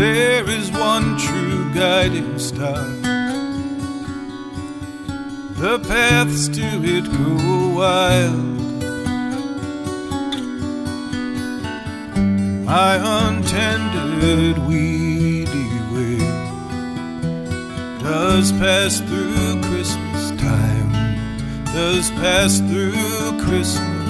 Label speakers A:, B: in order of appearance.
A: there is one true guiding star. The paths to it go wild. My untended weedy way does pass through Christmas time, does pass through Christmas